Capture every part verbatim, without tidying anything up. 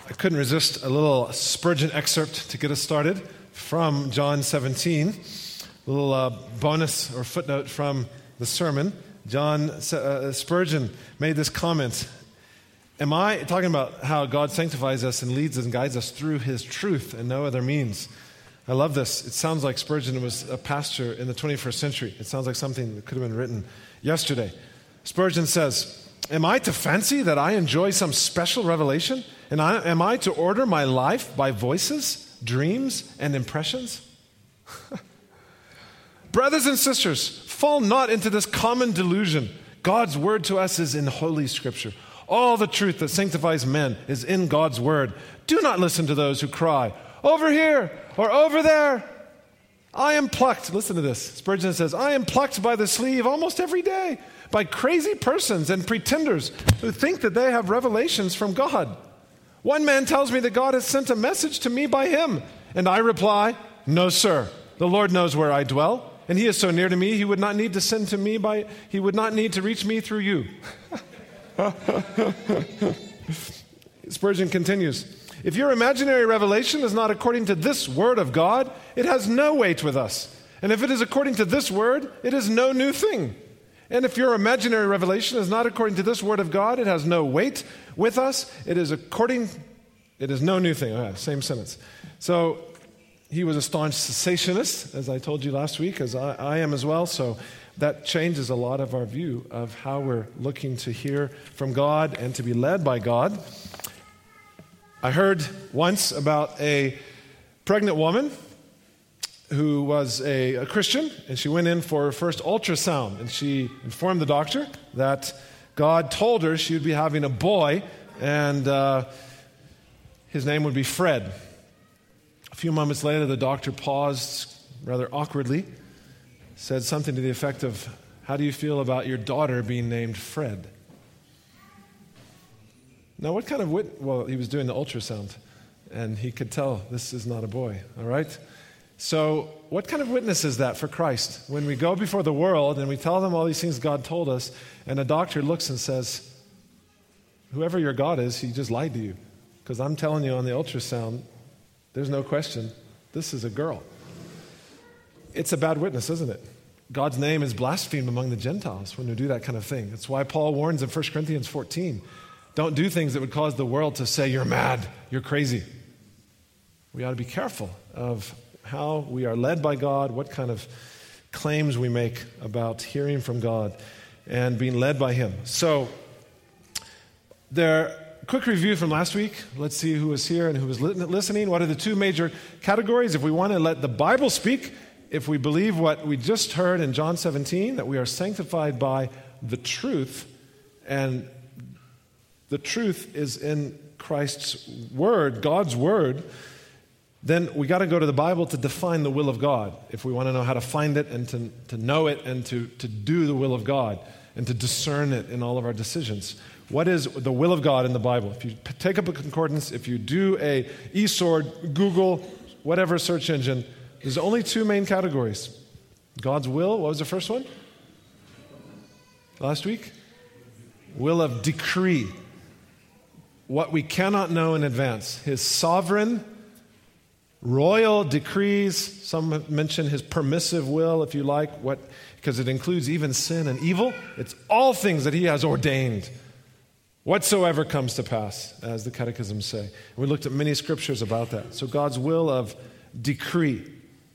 I couldn't resist a little Spurgeon excerpt to get us started from John seventeen. A little uh, bonus or footnote from the sermon. John uh, Spurgeon made this comment. Am I talking about how God sanctifies us and leads us and guides us through His truth and no other means? I love this. It sounds like Spurgeon was a pastor in the twenty-first century. It sounds like something that could have been written yesterday. Spurgeon says, am I to fancy that I enjoy some special revelation? And I, am I to order my life by voices, dreams, and impressions? Brothers and sisters, fall not into this common delusion. God's word to us is in Holy Scripture. All the truth that sanctifies men is in God's word. Do not listen to those who cry, over here or over there. I am plucked. Listen to this. Spurgeon says, I am plucked by the sleeve almost every day by crazy persons and pretenders who think that they have revelations from God. One man tells me that God has sent a message to me by him, and I reply, no, sir. The Lord knows where I dwell, and He is so near to me, He would not need to send to me by, He would not need to reach me through you. Spurgeon continues, if your imaginary revelation is not according to this word of God, it has no weight with us. And if it is according to this word, it is no new thing. And if your imaginary revelation is not according to this word of God, it has no weight with us. It is according, it is no new thing. Oh, yeah, same sentence. So he was a staunch cessationist, as I told you last week, as I, I am as well. So that changes a lot of our view of how we're looking to hear from God and to be led by God. I heard once about a pregnant woman who was a, a Christian, and she went in for her first ultrasound, and she informed the doctor that God told her she would be having a boy, and uh, his name would be Fred. A few moments later, the doctor paused rather awkwardly, said something to the effect of, how do you feel about your daughter being named Fred? Now, what kind of wit? Well, he was doing the ultrasound, and he could tell this is not a boy, all right? So what kind of witness is that for Christ? When we go before the world and we tell them all these things God told us, and a doctor looks and says, whoever your God is, He just lied to you. Because I'm telling you on the ultrasound, there's no question, this is a girl. It's a bad witness, isn't it? God's name is blasphemed among the Gentiles when we do that kind of thing. That's why Paul warns in First Corinthians fourteen, don't do things that would cause the world to say, you're mad, you're crazy. We ought to be careful of how we are led by God, what kind of claims we make about hearing from God and being led by Him. So, there, quick review from last week. Let's see who was here and who was listening. What are the two major categories? If we want to let the Bible speak, if we believe what we just heard in John seventeen, that we are sanctified by the truth, and the truth is in Christ's Word, God's Word, then we got to go to the Bible to define the will of God if we want to know how to find it and to, to know it and to, to do the will of God and to discern it in all of our decisions. What is the will of God in the Bible? If you p- take up a concordance, if you do a eSword, Google, whatever search engine, there's only two main categories. God's will, what was the first one? Last week? Will of decree. What we cannot know in advance. His sovereign royal decrees, some mention His permissive will, if you like, what because it includes even sin and evil. It's all things that He has ordained, whatsoever comes to pass, as the catechisms say. And we looked at many scriptures about that. So God's will of decree.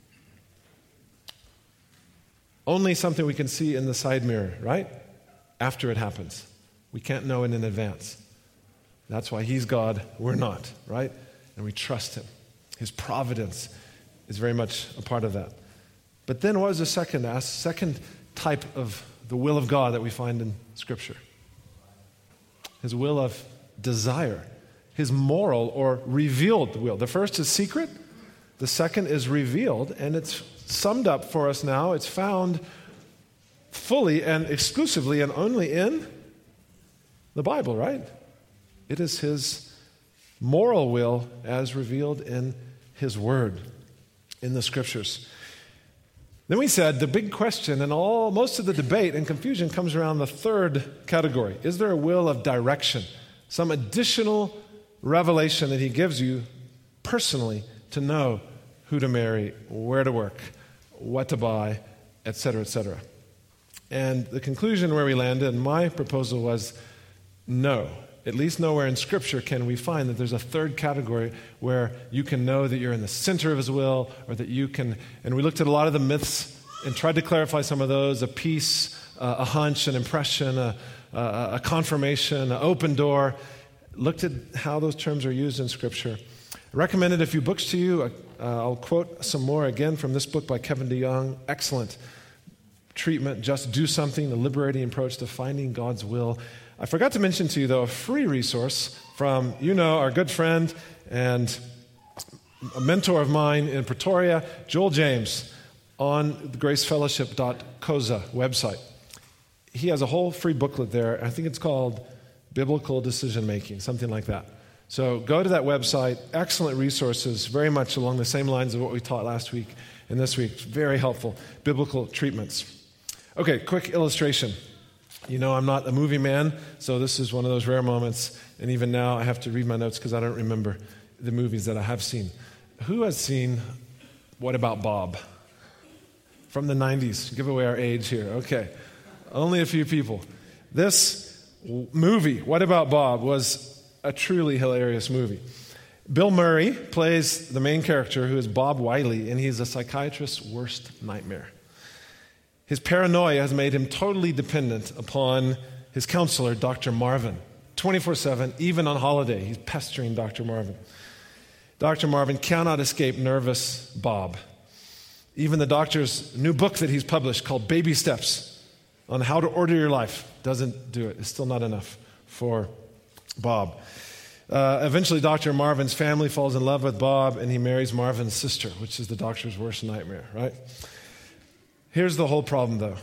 Only something we can see in the side mirror, right? After it happens. We can't know it in advance. That's why He's God, we're not, right? And we trust Him. His providence is very much a part of that. But then what is the second second type of the will of God that we find in Scripture? His will of desire. His moral or revealed will. The first is secret. The second is revealed. And it's summed up for us now. It's found fully and exclusively and only in the Bible, right? It is His moral will as revealed in His Word, in the Scriptures. Then we said the big question and all most of the debate and confusion comes around the third category. Is there a will of direction? Some additional revelation that he gives you personally to know who to marry, where to work, what to buy, et cetera, et cetera. And the conclusion where we landed, and my proposal was no. At least nowhere in Scripture can we find that there's a third category where you can know that you're in the center of his will, or that you can, and we looked at a lot of the myths and tried to clarify some of those, a peace, uh, a hunch, an impression, a, a, a confirmation, an open door. Looked at how those terms are used in Scripture. I recommended a few books to you. Uh, I'll quote some more again from this book by Kevin DeYoung. Excellent treatment, Just Do Something, the liberating approach to finding God's will. I forgot to mention to you, though, a free resource from, you know, our good friend and a mentor of mine in Pretoria, Joel James, on the grace fellowship dot coza website. He has a whole free booklet there. I think it's called Biblical Decision Making, something like that. So go to that website. Excellent resources, very much along the same lines of what we taught last week and this week. Very helpful. Biblical treatments. Okay, quick illustration. You know, I'm not a movie man, so this is one of those rare moments. And even now, I have to read my notes because I don't remember the movies that I have seen. Who has seen What About Bob? From the nineties. Give away our age here. Okay. Only a few people. This movie, What About Bob, was a truly hilarious movie. Bill Murray plays the main character, who is Bob Wiley, and he's a psychiatrist's worst nightmare. His paranoia has made him totally dependent upon his counselor, Doctor Marvin. twenty-four seven, even on holiday, he's pestering Doctor Marvin. Doctor Marvin cannot escape nervous Bob. Even the doctor's new book that he's published called Baby Steps on how to order your life doesn't do it. It's still not enough for Bob. Uh, eventually, Doctor Marvin's family falls in love with Bob, and he marries Marvin's sister, which is the doctor's worst nightmare, right? Here's the whole problem, though.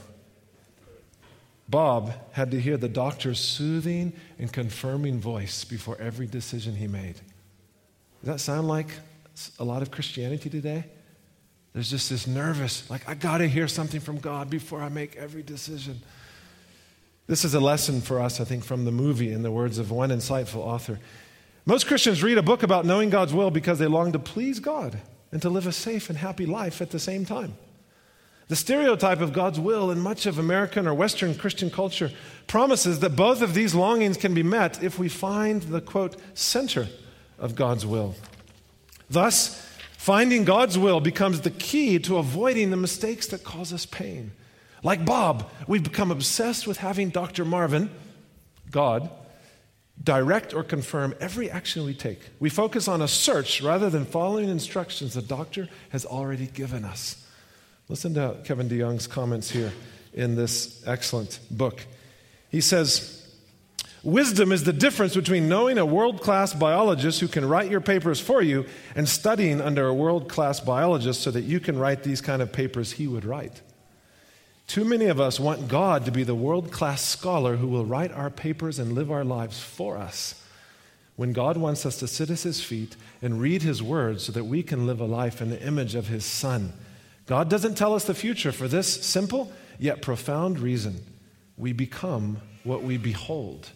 Bob had to hear the doctor's soothing and confirming voice before every decision he made. Does that sound like a lot of Christianity today? There's just this nervous, like, I got to hear something from God before I make every decision. This is a lesson for us, I think, from the movie, in the words of one insightful author. Most Christians read a book about knowing God's will because they long to please God and to live a safe and happy life at the same time. The stereotype of God's will in much of American or Western Christian culture promises that both of these longings can be met if we find the, quote, center of God's will. Thus, finding God's will becomes the key to avoiding the mistakes that cause us pain. Like Bob, we've become obsessed with having Doctor Marvin, God, direct or confirm every action we take. We focus on a search rather than following instructions the doctor has already given us. Listen to Kevin DeYoung's comments here in this excellent book. He says, wisdom is the difference between knowing a world-class biologist who can write your papers for you and studying under a world-class biologist so that you can write these kind of papers he would write. Too many of us want God to be the world-class scholar who will write our papers and live our lives for us, when God wants us to sit at his feet and read his word so that we can live a life in the image of his Son. God doesn't tell us the future for this simple yet profound reason. We become what we behold.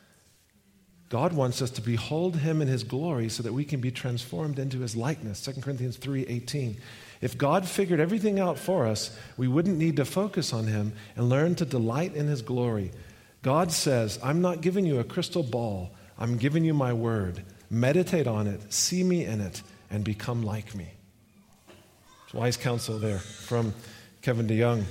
God wants us to behold him in his glory so that we can be transformed into his likeness. Second Corinthians three eighteen. If God figured everything out for us, we wouldn't need to focus on him and learn to delight in his glory. God says, I'm not giving you a crystal ball. I'm giving you my word. Meditate on it, see me in it, and become like me. Wise counsel there from Kevin DeYoung.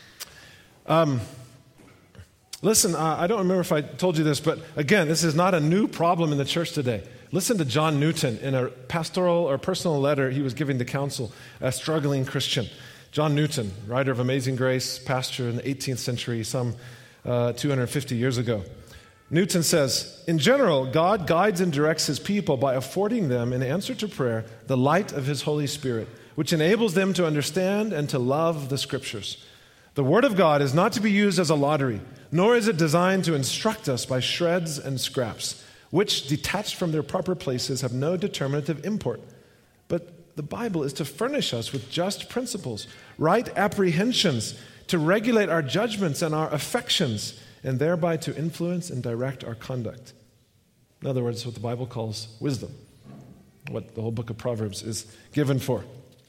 Um, listen, uh, I don't remember if I told you this, but again, this is not a new problem in the church today. Listen to John Newton in a pastoral or personal letter he was giving to counsel, a struggling Christian. John Newton, writer of Amazing Grace, pastor in the eighteenth century, some uh, two hundred fifty years ago. Newton says, in general, God guides and directs his people by affording them, in answer to prayer, the light of his Holy Spirit, which enables them to understand and to love the Scriptures. The Word of God is not to be used as a lottery, nor is it designed to instruct us by shreds and scraps, which, detached from their proper places, have no determinative import. But the Bible is to furnish us with just principles, right apprehensions, to regulate our judgments and our affections, and thereby to influence and direct our conduct. In other words, what the Bible calls wisdom, what the whole book of Proverbs is given for.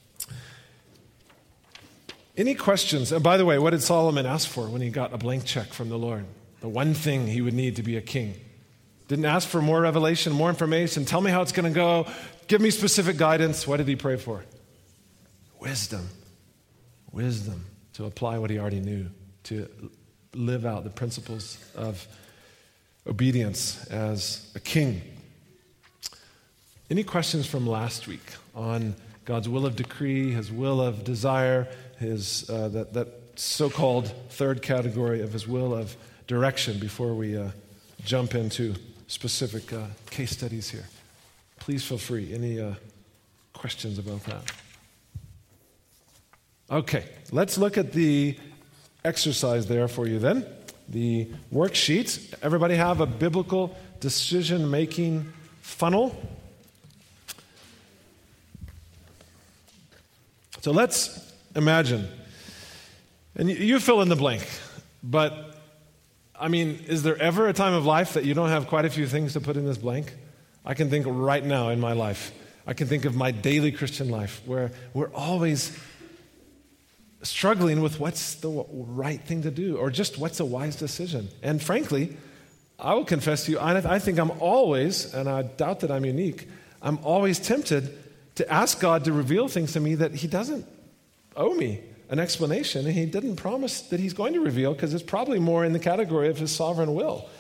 Any questions? And by the way, what did Solomon ask for when he got a blank check from the Lord? The one thing he would need to be a king. Didn't ask for more revelation, more information. Tell me how it's going to go. Give me specific guidance. What did he pray for? Wisdom. Wisdom to apply what he already knew, to live out the principles of obedience as a king. Any questions from last week on God's will of decree, his will of desire, his uh, that, that so-called third category of his will of direction before we uh, jump into specific uh, case studies here? Please feel free. Any uh, questions about that? Okay, let's look at the exercise there for you then. The worksheet. Everybody have a biblical decision-making funnel? So let's imagine, and you fill in the blank, but I mean, is there ever a time of life that you don't have quite a few things to put in this blank? I can think right now in my life. I can think of my daily Christian life where we're always struggling with what's the right thing to do or just what's a wise decision. And frankly, I will confess to you, I, I think I'm always, and I doubt that I'm unique, I'm always tempted to ask God to reveal things to me that he doesn't owe me an explanation, and he didn't promise that he's going to reveal because it's probably more in the category of his sovereign will.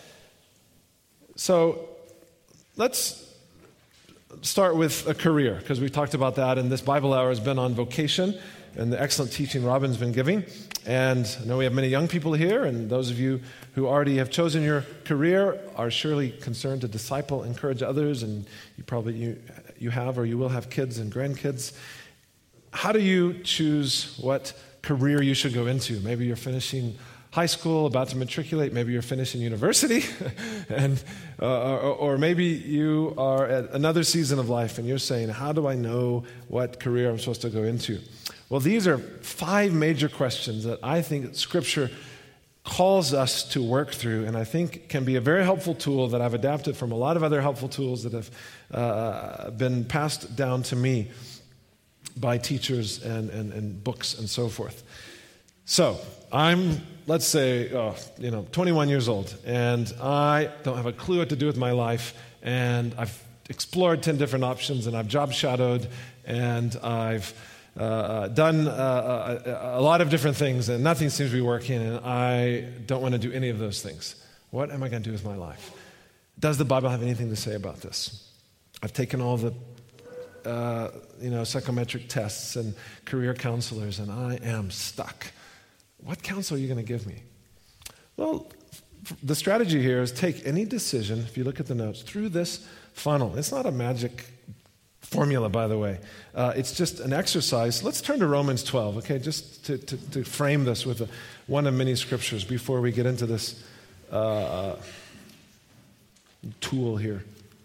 So let's start with a career, because we talked about that, and this Bible hour has been on vocation and the excellent teaching Robin's been giving. And I know we have many young people here, and those of you who already have chosen your career are surely concerned to disciple, encourage others, and you probably you, you have or you will have kids and grandkids. How do you choose what career you should go into? Maybe you're finishing high school, about to matriculate. Maybe you're finishing university, and uh, or, or maybe you are at another season of life, and you're saying, how do I know what career I'm supposed to go into? Well, these are five major questions that I think Scripture calls us to work through, and I think can be a very helpful tool that I've adapted from a lot of other helpful tools that have uh, been passed down to me by teachers and, and, and books and so forth. So I'm, let's say, oh, you know, twenty-one years old, and I don't have a clue what to do with my life, and I've explored ten different options, and I've job shadowed, and I've uh, done uh, a, a lot of different things, and nothing seems to be working, and I don't want to do any of those things. What am I going to do with my life? Does the Bible have anything to say about this? I've taken all the Uh, you know, psychometric tests and career counselors, and I am stuck. What counsel are you going to give me? Well, the strategy here is take any decision, if you look at the notes, through this funnel. It's not a magic formula, by the way. Uh, it's just an exercise. Let's turn to Romans twelve, okay, just to, to, to frame this with a, one of many scriptures before we get into this uh, tool here.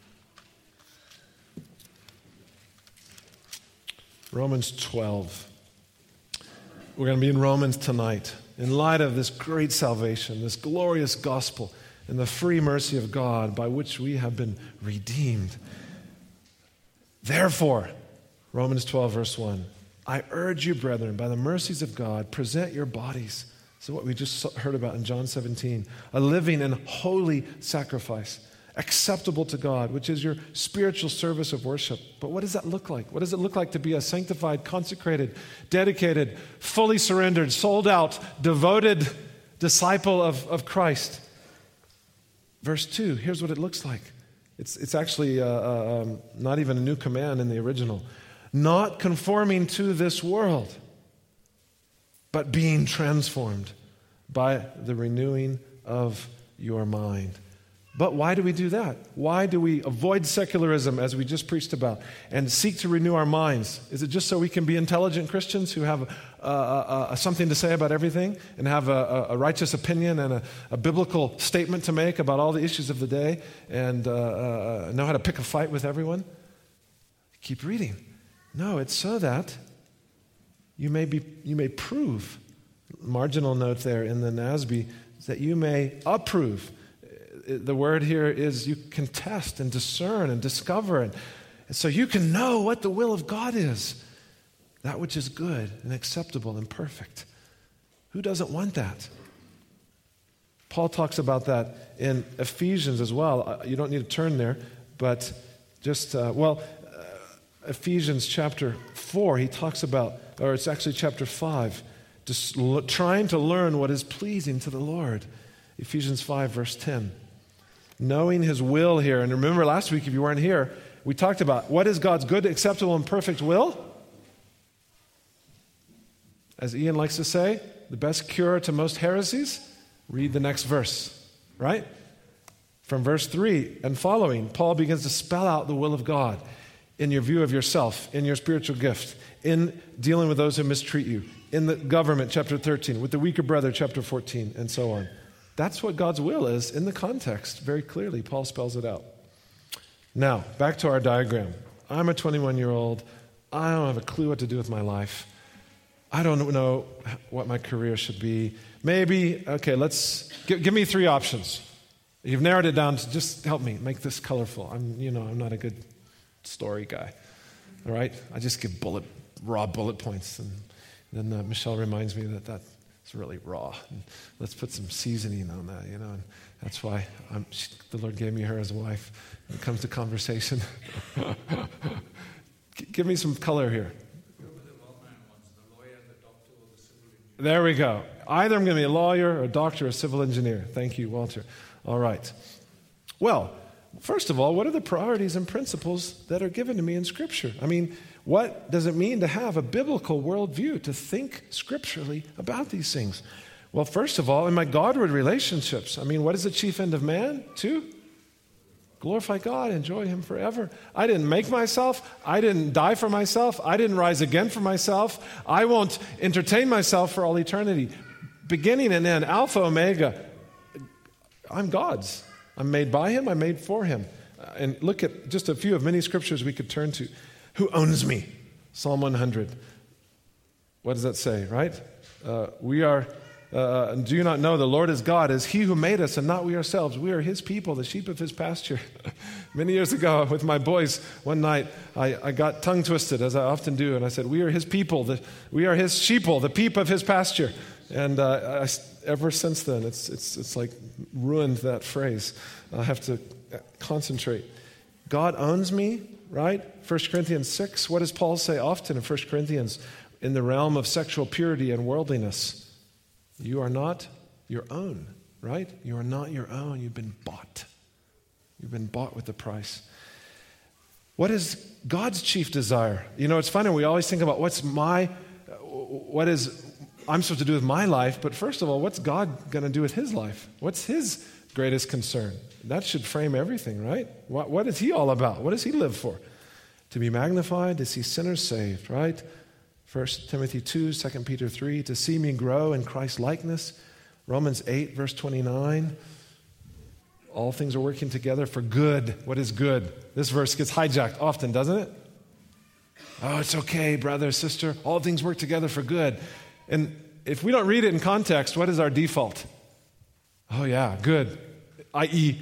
Romans twelve. We're going to be in Romans tonight. In light of this great salvation, this glorious gospel, and the free mercy of God by which we have been redeemed. Therefore, Romans twelve, verse one, I urge you, brethren, by the mercies of God, present your bodies. This is what we just heard about in John seventeen. A living and holy sacrifice, acceptable to God, which is your spiritual service of worship. But what does that look like? What does it look like to be a sanctified, consecrated, dedicated, fully surrendered, sold out, devoted disciple of, of Christ? Verse two, here's what it looks like. It's, it's actually uh, um, not even a new command in the original. Not conforming to this world, but being transformed by the renewing of your mind. But why do we do that? Why do we avoid secularism, as we just preached about, and seek to renew our minds? Is it just so we can be intelligent Christians who have uh, uh, uh, something to say about everything and have a, a righteous opinion and a, a biblical statement to make about all the issues of the day and uh, uh, know how to pick a fight with everyone? Keep reading. No, it's so that you may be, you may prove, marginal note there in the N A S B, that you may approve. the word here is you can test and discern and discover. And, and so you can know what the will of God is, that which is good and acceptable and perfect. Who doesn't want that? Paul talks about that in Ephesians as well. You don't need to turn there, but just, uh, well, uh, Ephesians chapter four, he talks about, or it's actually chapter five, just l- trying to learn what is pleasing to the Lord. Ephesians five, verse ten. Knowing his will here. And remember last week, if you weren't here, we talked about what is God's good, acceptable, and perfect will? As Ian likes to say, the best cure to most heresies? Read the next verse, right? From verse three and following, Paul begins to spell out the will of God in your view of yourself, in your spiritual gift, in dealing with those who mistreat you, in the government, chapter thirteen, with the weaker brother, chapter fourteen, and so on. That's what God's will is in the context. Very clearly, Paul spells it out. Now, back to our diagram. I'm a twenty-one-year-old. I don't have a clue what to do with my life. I don't know what my career should be. Maybe, okay, let's, give, give me three options. You've narrowed it down to just help me make this colorful. I'm, you know, I'm not a good story guy, all right? I just give bullet, raw bullet points. And then uh, Michelle reminds me that that's really raw. And let's put some seasoning on that, you know, and that's why I'm, she, the Lord gave me her as a wife when it comes to conversation. Give me some color here. There we go. Either I'm going to be a lawyer, or a doctor, or a civil engineer. Thank you, Walter. All right. Well, first of all, what are the priorities and principles that are given to me in Scripture? I mean, what does it mean to have a biblical worldview, to think scripturally about these things? Well, first of all, in my Godward relationships, I mean, what is the chief end of man? To glorify God, enjoy Him forever. I didn't make myself. I didn't die for myself. I didn't rise again for myself. I won't entertain myself for all eternity. Beginning and end, Alpha, Omega. I'm God's. I'm made by Him. I'm made for Him. And look at just a few of many scriptures we could turn to. Who owns me? Psalm one hundred. What does that say, right? Uh, we are... Uh, do you not know the Lord is God, is He who made us and not we ourselves? We are His people, the sheep of His pasture. Many years ago with my boys, one night I, I got tongue twisted, as I often do, and I said, we are His people, the, we are His sheeple, the peep of His pasture. And uh, I, ever since then, it's, it's, it's like ruined that phrase. I have to concentrate. God owns me, right? First Corinthians six, what does Paul say often in First Corinthians? In the realm of sexual purity and worldliness. You are not your own, right? You are not your own. You've been bought. You've been bought with a price. What is God's chief desire? You know, it's funny. We always think about what's my, what is I'm supposed to do with my life. But first of all, what's God going to do with His life? What's His greatest concern? That should frame everything, right? What, what is He all about? What does He live for? To be magnified, to see sinners saved, right? First Timothy two, Second Peter three, to see me grow in Christ's likeness. Romans eight, verse twenty-nine. All things are working together for good. What is good? This verse gets hijacked often, doesn't it? Oh, it's okay, brother, sister. All things work together for good. And if we don't read it in context, what is our default? Oh, yeah, good. that is,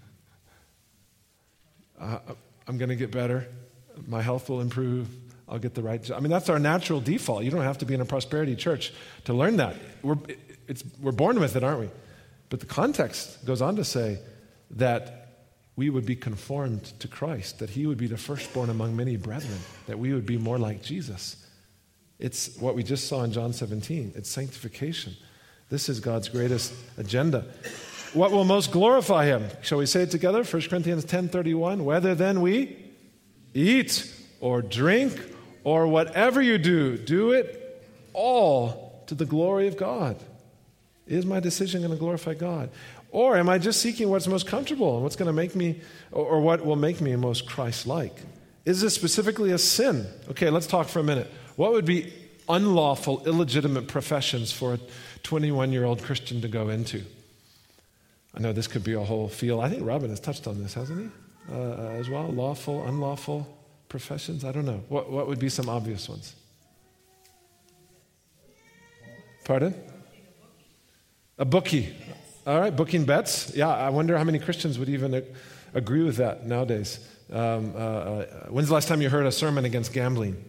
uh, I'm going to get better. My health will improve. I'll get the right job. I mean, that's our natural default. You don't have to be in a prosperity church to learn that. We're, it's, we're born with it, aren't we? But the context goes on to say that we would be conformed to Christ, that He would be the firstborn among many brethren, that we would be more like Jesus. It's what we just saw in John seventeen. It's sanctification. This is God's greatest agenda. What will most glorify Him? Shall we say it together? First Corinthians ten thirty-one. Whether then we eat or drink or whatever you do, do it all to the glory of God. Is my decision going to glorify God? Or am I just seeking what's most comfortable and what's going to make me, or, or what will make me most Christ-like? Is this specifically a sin? Okay, let's talk for a minute. What would be unlawful, illegitimate professions for a twenty-one-year-old Christian to go into? I know this could be a whole field. I think Robin has touched on this, hasn't he? Uh, as well, lawful, unlawful professions? I don't know. What, what would be some obvious ones? Pardon? A bookie. All right, booking bets. Yeah, I wonder how many Christians would even a- agree with that nowadays. Um, uh, uh, when's the last time you heard a sermon against gambling?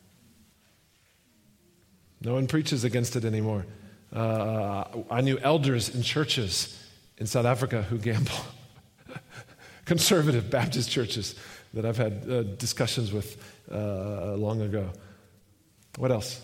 No one preaches against it anymore. Uh, I knew elders in churches in South Africa who gamble. Conservative Baptist churches that I've had uh, discussions with uh, long ago. What else?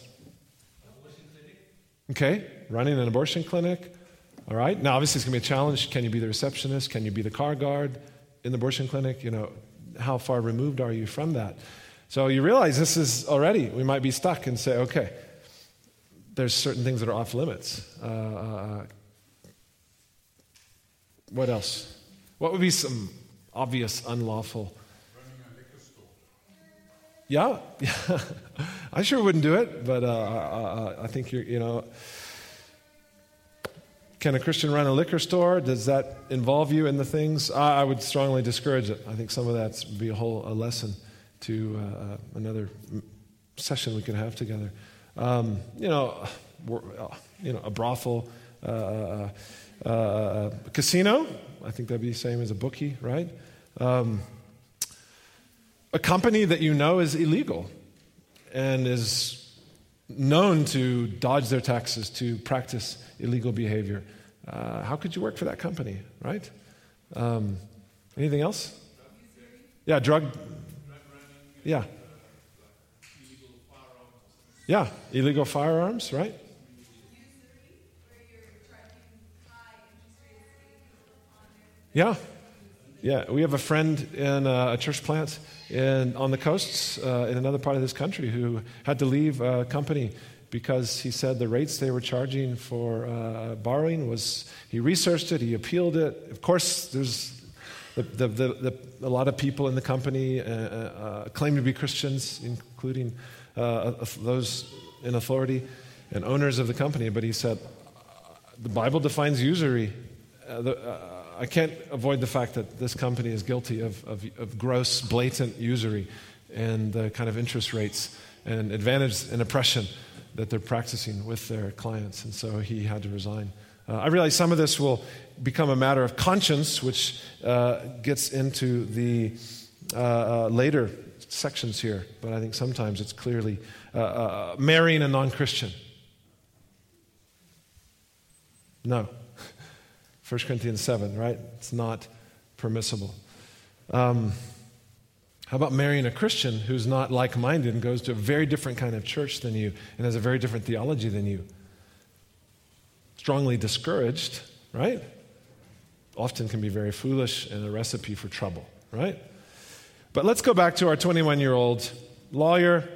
Okay, running an abortion clinic. All right. Now, obviously, it's going to be a challenge. Can you be the receptionist? Can you be the car guard in the abortion clinic? You know, how far removed are you from that? So you realize this is already, we might be stuck and say, okay, there's certain things that are off limits. Uh, uh, what else? What would be some obvious unlawful? Running a liquor store. Yeah, yeah. I sure wouldn't do it, but uh, uh, I think you're, you know. Can a Christian run a liquor store? Does that involve you in the things? I, I would strongly discourage it. I think some of that would be a whole a lesson to uh, another session we could have together. Um, you know, you know, a brothel, uh, uh, uh, a casino. I think that'd be the same as a bookie, right? Um, a company that you know is illegal and is known to dodge their taxes, to practice illegal behavior. Uh, how could you work for that company, right? Um, anything else? Yeah, drug. Yeah. Yeah, illegal firearms, right? Yeah. Yeah, we have a friend in uh, a church plant in, on the coasts uh, in another part of this country who had to leave a company because he said the rates they were charging for uh, borrowing was, he researched it, he appealed it. Of course, there's the, the, the, the, a lot of people in the company uh, uh, claim to be Christians, including uh, those in authority and owners of the company. But he said, the Bible defines usury. Uh, the, uh, I can't avoid the fact that this company is guilty of, of, of gross, blatant usury and the kind of interest rates and advantage and oppression that they're practicing with their clients. And so he had to resign. Uh, I realize some of this will become a matter of conscience, which uh, gets into the uh, uh, later sections here. But I think sometimes it's clearly uh, uh, marrying a non-Christian. No. First Corinthians seven, right? It's not permissible. Um, how about marrying a Christian who's not like-minded and goes to a very different kind of church than you and has a very different theology than you? Strongly discouraged, right? Often can be very foolish and a recipe for trouble, right? But let's go back to our twenty-one-year-old lawyer.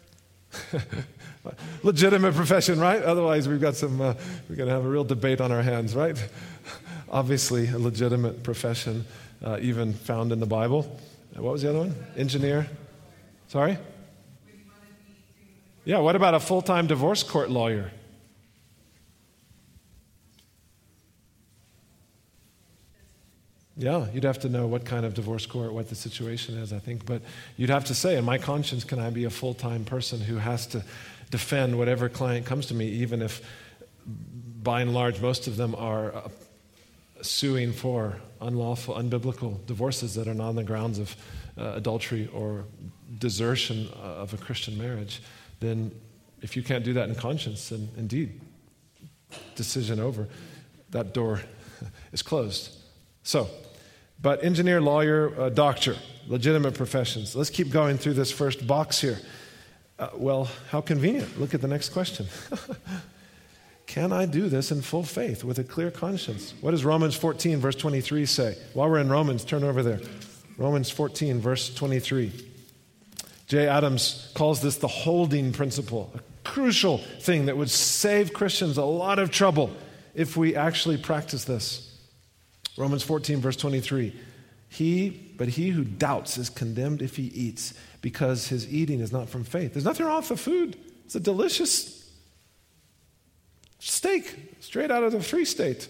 Legitimate profession, right? Otherwise, we've got some, uh, we're going to have a real debate on our hands, right? Obviously, a legitimate profession, uh, even found in the Bible. Uh, what was the other one? Engineer? Sorry? Yeah, what about a full-time divorce court lawyer? Yeah, you'd have to know what kind of divorce court, what the situation is, I think. But you'd have to say, in my conscience, can I be a full-time person who has to defend whatever client comes to me, even if, by and large, most of them are uh, suing for unlawful, unbiblical divorces that are not on the grounds of uh, adultery or desertion of a Christian marriage. Then if you can't do that in conscience, then indeed, decision over. That door is closed. So, but engineer, lawyer, uh, doctor, legitimate professions. Let's keep going through this first box here. Uh, well, how convenient. Look at the next question. Can I do this in full faith with a clear conscience? What does Romans fourteen, verse twenty-three say? While we're in Romans, turn over there. Romans fourteen, verse twenty-three. Jay Adams calls this the holding principle, a crucial thing that would save Christians a lot of trouble if we actually practice this. Romans fourteen, verse twenty-three. He, but he who doubts is condemned if he eats, because his eating is not from faith. There's nothing wrong with the food. It's a delicious steak, straight out of the Free State.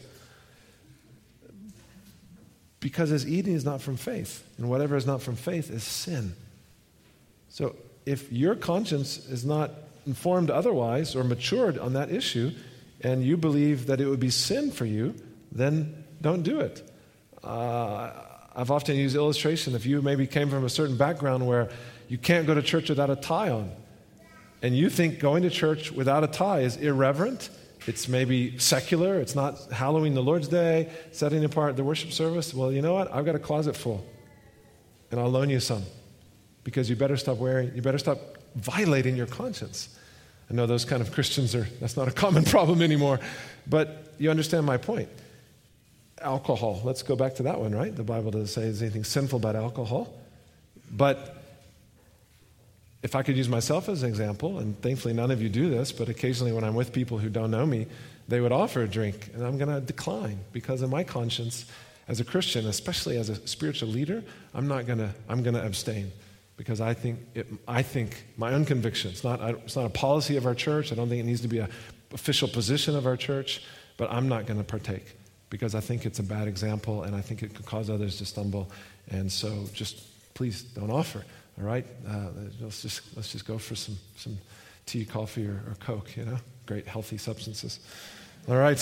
Because his eating is not from faith, and whatever is not from faith is sin. So if your conscience is not informed otherwise or matured on that issue, and you believe that it would be sin for you, then don't do it. Uh, I've often used illustration. If you maybe came from a certain background where you can't go to church without a tie on, and you think going to church without a tie is irreverent, it's maybe secular, it's not hallowing the Lord's Day, setting apart the worship service, well, you know what? I've got a closet full, and I'll loan you some, because you better stop wearing, you better stop violating your conscience. I know those kind of Christians are, that's not a common problem anymore, but you understand my point. Alcohol, let's go back to that one, right? The Bible doesn't say there's anything sinful about alcohol. But if I could use myself as an example, and thankfully none of you do this, but occasionally when I'm with people who don't know me, they would offer a drink, and I'm going to decline because of my conscience as a Christian, especially as a spiritual leader. I'm not going to. I'm going to abstain because I think it. I think my own conviction. It's not. It's not a policy of our church. I don't think it needs to be an official position of our church. But I'm not going to partake because I think it's a bad example, and I think it could cause others to stumble. And so, just please don't offer. All right, uh, let's just let's just go for some some tea, coffee, or, or Coke. You know, great healthy substances. All right.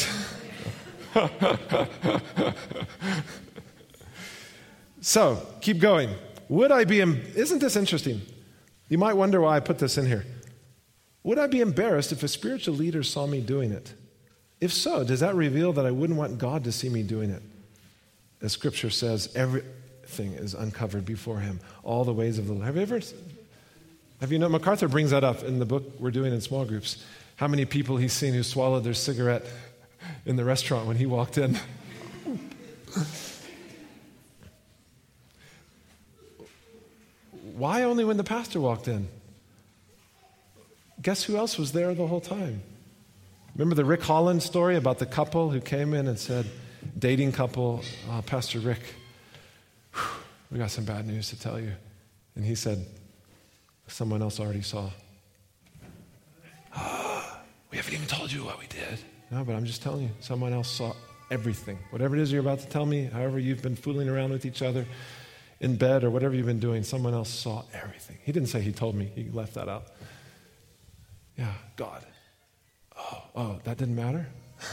So keep going. Would I be? Em- Isn't this interesting? You might wonder why I put this in here. Would I be embarrassed if a spiritual leader saw me doing it? If so, does that reveal that I wouldn't want God to see me doing it? As Scripture says, everything is uncovered before Him. All the ways of the Lord. Have you ever? Have you know? MacArthur brings that up in the book we're doing in small groups. How many people he's seen who swallowed their cigarette in the restaurant when he walked in? Why only when the pastor walked in? Guess who else was there the whole time? Remember the Rick Holland story about the couple who came in and said, dating couple, oh, Pastor Rick, whew, we got some bad news to tell you. And he said, someone else already saw. Oh, we haven't even told you what we did. No, but I'm just telling you, someone else saw everything. Whatever it is you're about to tell me, however you've been fooling around with each other in bed or whatever you've been doing, someone else saw everything. He didn't say he told me. He left that out. Yeah, God. Oh, oh, that didn't matter?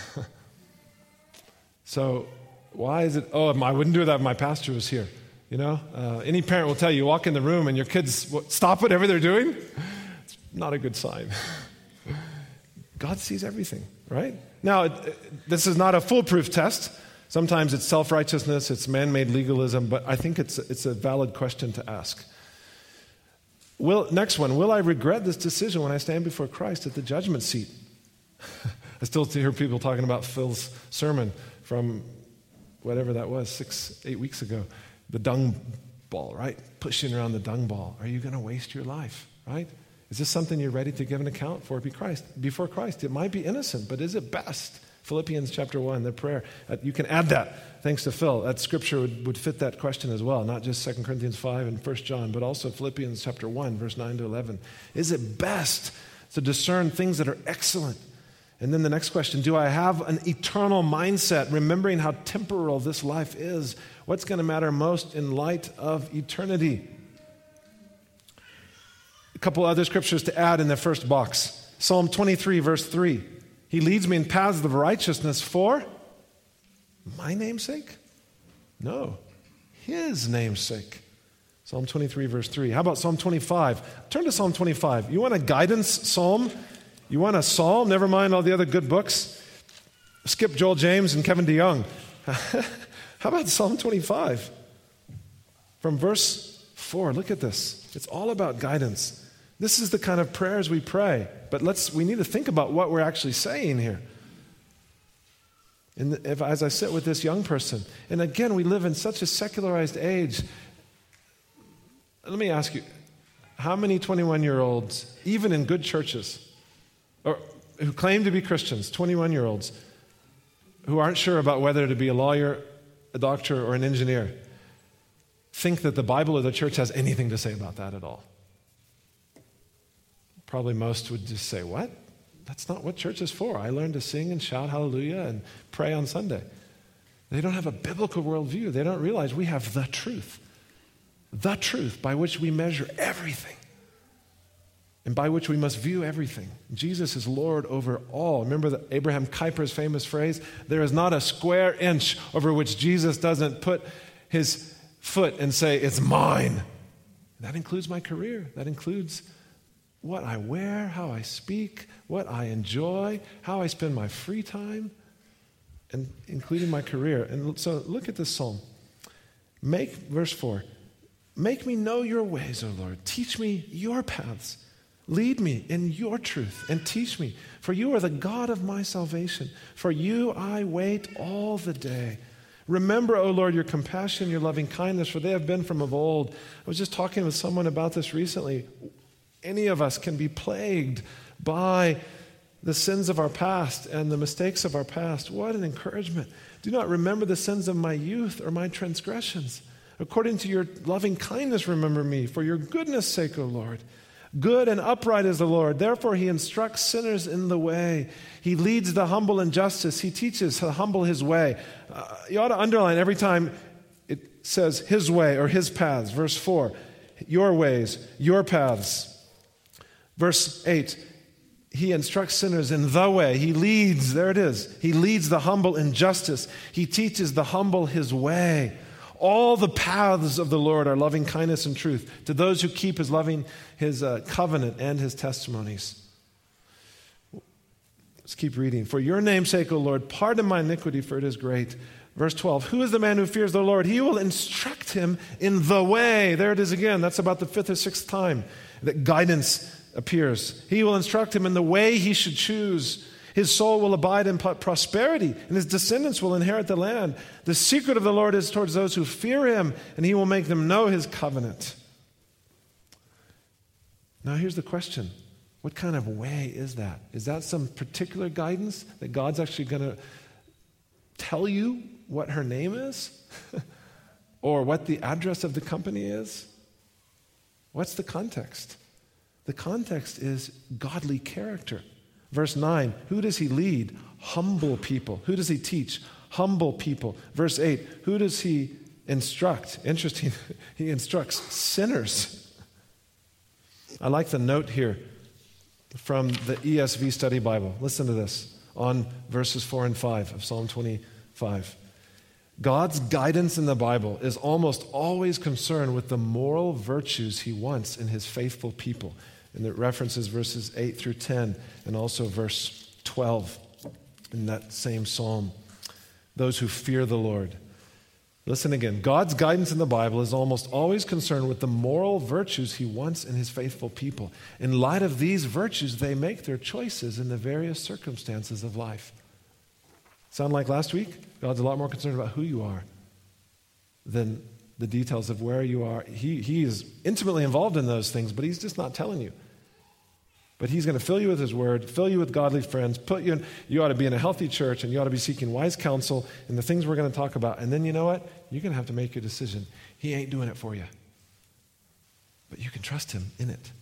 So why is it, oh, I wouldn't do that if my pastor was here. You know, uh, any parent will tell you, you walk in the room and your kids stop whatever they're doing. It's not a good sign. God sees everything, right? Now, it, this is not a foolproof test. Sometimes it's self-righteousness, it's man-made legalism, but I think it's, it's a valid question to ask. Will, next one, will I regret this decision when I stand before Christ at the judgment seat? I still hear people talking about Phil's sermon from whatever that was, six, eight weeks ago. The dung ball, right? Pushing around the dung ball. Are you going to waste your life, right? Is this something you're ready to give an account for before Christ? It might be innocent, but is it best? Philippians chapter one, the prayer. Uh, you can add that, thanks to Phil. That scripture would, would fit that question as well, not just Second Corinthians five and First John, but also Philippians chapter one, verse nine to eleven. Is it best to discern things that are excellent? And then the next question, do I have an eternal mindset, remembering how temporal this life is? What's going to matter most in light of eternity? A couple other scriptures to add in the first box. Psalm twenty-three, verse three. He leads me in paths of righteousness for my name's sake? No, His name's sake. Psalm twenty-three, verse three. How about Psalm twenty-five? Turn to Psalm twenty-five. You want a guidance psalm? You want a psalm? Never mind all the other good books. Skip Joel James and Kevin DeYoung. How about Psalm twenty-five? From verse four, look at this. It's all about guidance. This is the kind of prayers we pray. But let's we need to think about what we're actually saying here. And if, as I sit with this young person, and again, we live in such a secularized age. Let me ask you, how many twenty-one-year-olds, even in good churches, or who claim to be Christians, twenty-one-year-olds, who aren't sure about whether to be a lawyer, a doctor, or an engineer, think that the Bible or the church has anything to say about that at all? Probably most would just say, what? That's not what church is for. I learned to sing and shout hallelujah and pray on Sunday. They don't have a biblical worldview. They don't realize we have the truth. The truth by which we measure everything. and by which we must view everything. Jesus is Lord over all. Remember the Abraham Kuyper's famous phrase? There is not a square inch over which Jesus doesn't put his foot and say, it's mine. That includes my career. That includes what I wear, how I speak, what I enjoy, how I spend my free time, and including my career. And so look at this psalm. Make, verse four, make me know your ways, O Lord. Teach me your paths. Lead me in your truth and teach me, for you are the God of my salvation. For you I wait all the day. Remember, O Lord, your compassion, your loving kindness, for they have been from of old. I was just talking with someone about this recently. Any of us can be plagued by the sins of our past and the mistakes of our past. What an encouragement. Do not remember the sins of my youth or my transgressions. According to your loving kindness, remember me, for your goodness' sake, O Lord. Good and upright is the Lord. Therefore, he instructs sinners in the way. He leads the humble in justice. He teaches the humble his way. Uh, you ought to underline every time it says his way or his paths. Verse four, your ways, your paths. Verse eight, he instructs sinners in the way. He leads, there it is. He leads the humble in justice. He teaches the humble his way. All the paths of the Lord are loving kindness and truth to those who keep his loving, his uh, covenant and his testimonies. Let's keep reading. For your name's sake, O Lord, pardon my iniquity, for it is great. Verse twelve, who is the man who fears the Lord? He will instruct him in the way. There it is again. That's about the fifth or sixth time that guidance appears. He will instruct him in the way he should choose. His soul will abide in prosperity, and his descendants will inherit the land. The secret of the Lord is towards those who fear him, and he will make them know his covenant. Now here's the question. What kind of way is that? Is that some particular guidance that God's actually going to tell you what her name is? Or what the address of the company is? What's the context? The context is godly character. Verse nine, who does he lead? Humble people. Who does he teach? Humble people. Verse eight, who does he instruct? Interesting, he instructs sinners. I like the note here from the E S V Study Bible. Listen to this on verses four and five of Psalm twenty-five. God's guidance in the Bible is almost always concerned with the moral virtues he wants in his faithful people. And it references verses eight through ten and also verse twelve in that same psalm. Those who fear the Lord. Listen again. God's guidance in the Bible is almost always concerned with the moral virtues he wants in his faithful people. In light of these virtues, they make their choices in the various circumstances of life. Sound like last week? God's a lot more concerned about who you are than the details of where you are. He, he is intimately involved in those things, but he's just not telling you. But he's going to fill you with his word, fill you with godly friends, put you in, you ought to be in a healthy church, and you ought to be seeking wise counsel in the things we're going to talk about. And then you know what? You're going to have to make your decision. He ain't doing it for you. But you can trust him in it.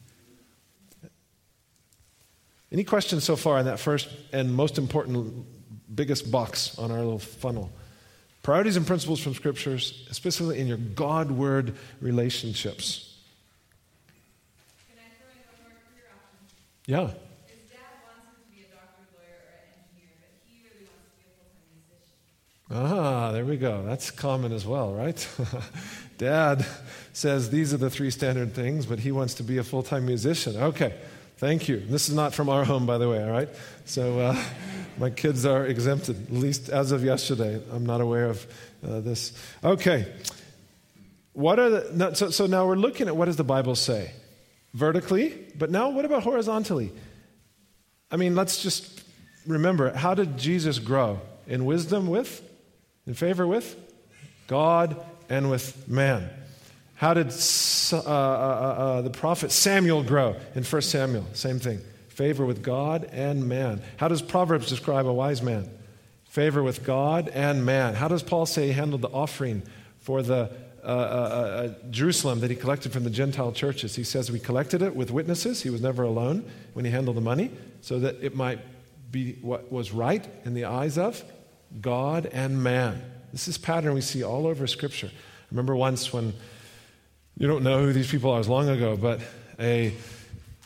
Any questions so far in that first and most important, biggest box on our little funnel? Priorities and principles from scriptures, especially in your God-word relationships. Can I throw in one more career option? Yeah. His dad wants him to be a doctor, lawyer, or an engineer, but he really wants to be a full-time musician. Ah, there we go. That's common as well, right? Dad says these are the three standard things, but he wants to be a full-time musician. Okay, thank you. This is not from our home, by the way, all right? So uh, my kids are exempted, at least as of yesterday. I'm not aware of uh, this. Okay. What are the, no, so, so now we're looking at what does the Bible say? Vertically, but now what about horizontally? I mean, let's just remember, how did Jesus grow? In wisdom with? In favor with? God and with man. How did uh, uh, uh, the prophet Samuel grow? In First Samuel, same thing. Favor with God and man. How does Proverbs describe a wise man? Favor with God and man. How does Paul say he handled the offering for the uh, uh, uh, Jerusalem that he collected from the Gentile churches? He says we collected it with witnesses. He was never alone when he handled the money, so that it might be what was right in the eyes of God and man. This is a pattern we see all over Scripture. I remember once when, you don't know who these people are, it was long ago, but a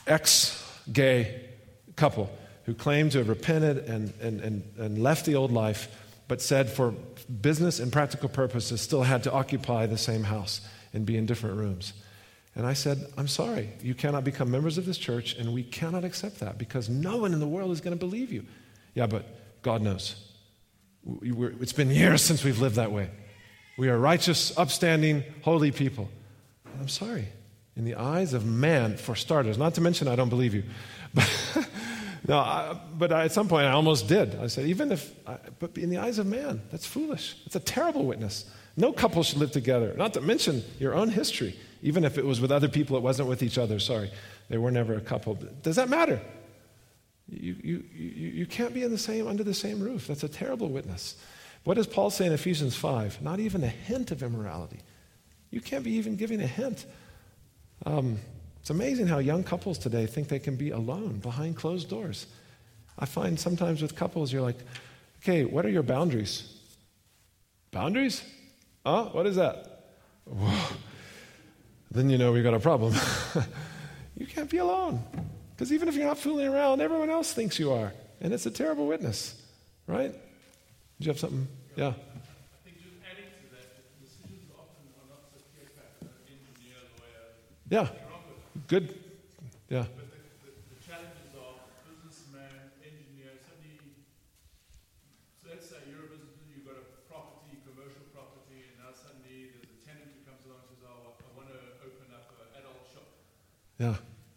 ex-gay couple who claimed to have repented and, and, and, and left the old life, but said for business and practical purposes still had to occupy the same house and be in different rooms. And I said, I'm sorry, you cannot become members of this church, and we cannot accept that because no one in the world is going to believe you. Yeah, but God knows. We, we're, it's been years since we've lived that way. We are righteous, upstanding, holy people. I'm sorry. In the eyes of man, for starters, not to mention I don't believe you. But, no, I, but I, at some point I almost did. I said, even if, I, but in the eyes of man, that's foolish. It's a terrible witness. No couple should live together, not to mention your own history. Even if it was with other people, it wasn't with each other. Sorry, they were never a couple. Does that matter? You, you, you, you can't be in the same under the same roof. That's a terrible witness. What does Paul say in Ephesians five? Not even a hint of immorality. You can't be even giving a hint. Um, it's amazing how young couples today think they can be alone behind closed doors. I find sometimes with couples, you're like, okay, what are your boundaries? Boundaries? Huh? What is that? Whoa. Then you know we've got a problem. You can't be alone. Because even if you're not fooling around, everyone else thinks you are. And it's a terrible witness, right? Did you have something? Yeah. I think just adding to that, decisions often are not so clear-cut. Engineer, lawyer. Yeah. Good. Yeah. But the, the, the challenges are businessman, engineer, somebody, so let's say you're a businessman, you've got a property, commercial property, and now suddenly there's a tenant who comes along and says, oh, I want to open up an adult shop. Yeah.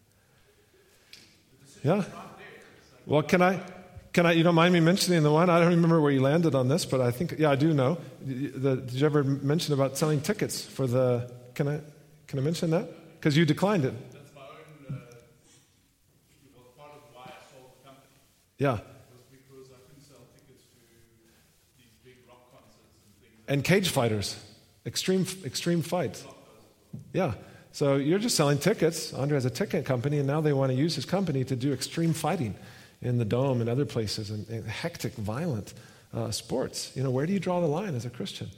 Yeah. Well, can I, can I, you don't mind me mentioning the one? I don't remember where you landed on this, but I think, yeah, I do know. The, did you ever mention about selling tickets for the, can I, can I mention that? Because you declined it. That's my own, uh, well, part of why I sold the company. Yeah. Was because I couldn't sell tickets to these big rock concerts and things. And cage fighters, extreme, extreme fights. Yeah. So you're just selling tickets. Andre has a ticket company, and now they want to use his company to do extreme fighting in the Dome and other places, and, and hectic, violent uh, sports. You know, where do you draw the line as a Christian?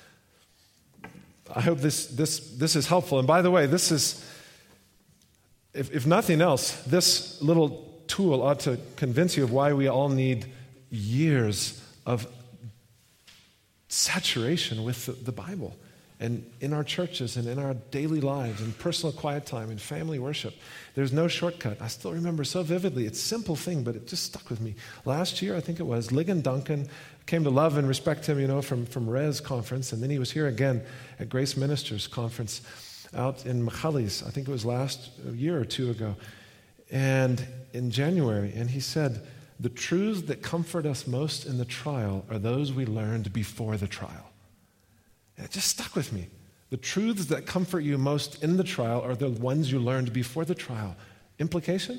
I hope this this this is helpful. And by the way, this is, if, if nothing else, this little tool ought to convince you of why we all need years of saturation with the, the Bible. And in our churches and in our daily lives and personal quiet time and family worship, there's no shortcut. I still remember so vividly. It's a simple thing, but it just stuck with me. Last year, I think it was, Ligon Duncan came to love and respect him, you know, from, from Res Conference, and then he was here again at Grace Ministers Conference out in Michalis. I think it was last year or two ago, and in January. And he said, the truths that comfort us most in the trial are those we learned before the trial. And it just stuck with me. The truths that comfort you most in the trial are the ones you learned before the trial. Implication?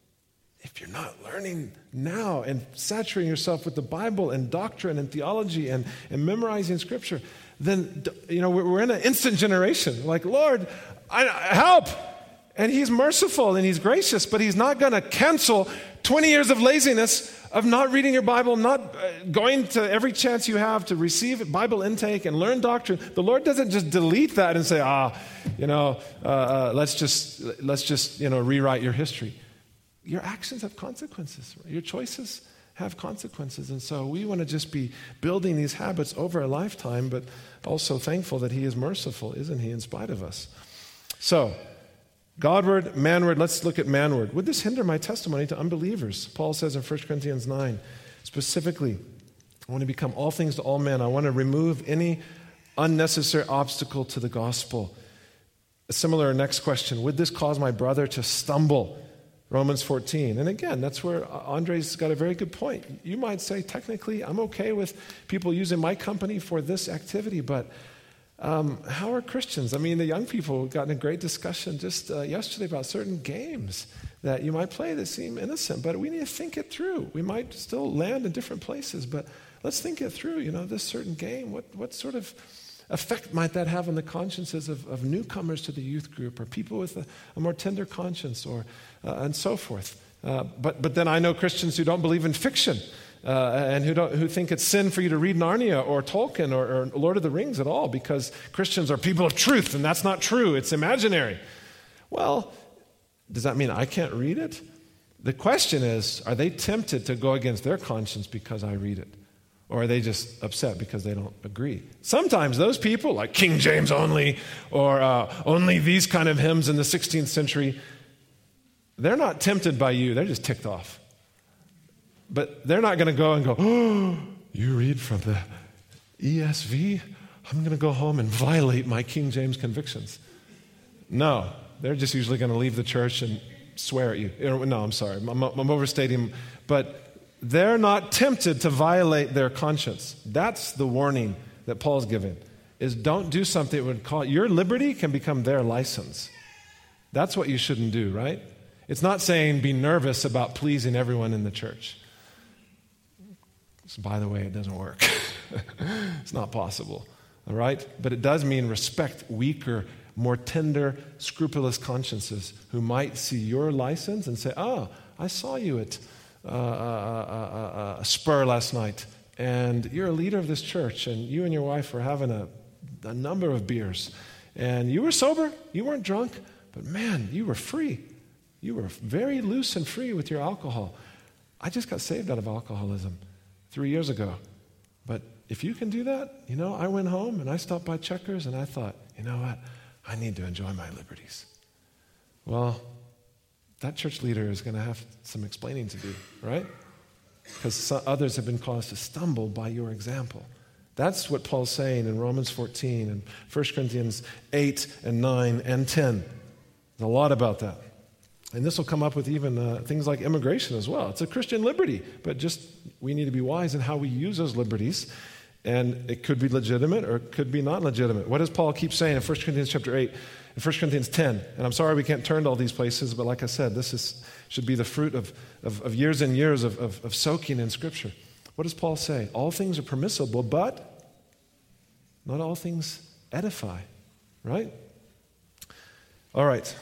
If you're not learning now and saturating yourself with the Bible and doctrine and theology and, and memorizing Scripture, then, you know, we're in an instant generation. Like, Lord, I, help! And He's merciful and He's gracious, but He's not going to cancel twenty years of laziness of not reading your Bible, not uh, going to every chance you have to receive Bible intake and learn doctrine. The Lord doesn't just delete that and say, ah, you know, uh, uh, let's just, let's just, you know, rewrite your history. Your actions have consequences. Your choices have consequences. And so we want to just be building these habits over a lifetime, but also thankful that He is merciful, isn't He, in spite of us? So, Godward, manward, let's look at manward. Would this hinder my testimony to unbelievers? Paul says in First Corinthians nine, specifically, I want to become all things to all men. I want to remove any unnecessary obstacle to the gospel. A similar next question, would this cause my brother to stumble? Romans fourteen. And again, that's where Andre's got a very good point. You might say, technically, I'm okay with people using my company for this activity, but Um, how are Christians? I mean, the young people got in a great discussion just uh, yesterday about certain games that you might play that seem innocent, but we need to think it through. We might still land in different places, but let's think it through. You know, this certain game, what, what sort of effect might that have on the consciences of, of newcomers to the youth group or people with a, a more tender conscience or uh, and so forth. Uh, but, but then I know Christians who don't believe in fiction. Uh, and who don't, who think it's sin for you to read Narnia or Tolkien or, or Lord of the Rings at all because Christians are people of truth, and that's not true. It's imaginary. Well, Does that mean I can't read it? The question is, are they tempted to go against their conscience because I read it? Or are they just upset because they don't agree? Sometimes those people, like King James only, or uh, only these kind of hymns in the sixteenth century, they're not tempted by you. They're just ticked off. But they're not going to go and go, oh, you read from the E S V? I'm going to go home and violate my King James convictions. No, they're just usually going to leave the church and swear at you. No, I'm sorry. I'm, I'm overstating. But they're not tempted to violate their conscience. That's the warning that Paul's giving, is don't do something that would call your liberty can become their license. That's what you shouldn't do, right? It's not saying be nervous about pleasing everyone in the church. So, by the way, it doesn't work. It's not possible, all right? But it does mean respect weaker, more tender, scrupulous consciences who might see your license and say, oh, I saw you at uh, uh, uh, uh, Spur last night, and you're a leader of this church, and you and your wife were having a, a number of beers, and you were sober, you weren't drunk, but man, you were free. You were very loose and free with your alcohol. I just got saved out of alcoholism three years ago. But if you can do that, you know, I went home and I stopped by Checkers and I thought, you know what? I need to enjoy my liberties. Well, that church leader is going to have some explaining to do, right? Because others have been caused to stumble by your example. That's what Paul's saying in Romans fourteen and First Corinthians eight and nine and ten. There's a lot about that. And this will come up with even uh, things like immigration as well. It's a Christian liberty, but just we need to be wise in how we use those liberties. And it could be legitimate or it could be not legitimate. What does Paul keep saying in First Corinthians chapter eight, in First Corinthians ten? And I'm sorry we can't turn to all these places, but like I said, this is should be the fruit of, of, of years and years of, of, of soaking in Scripture. What does Paul say? All things are permissible, but not all things edify, right? All right.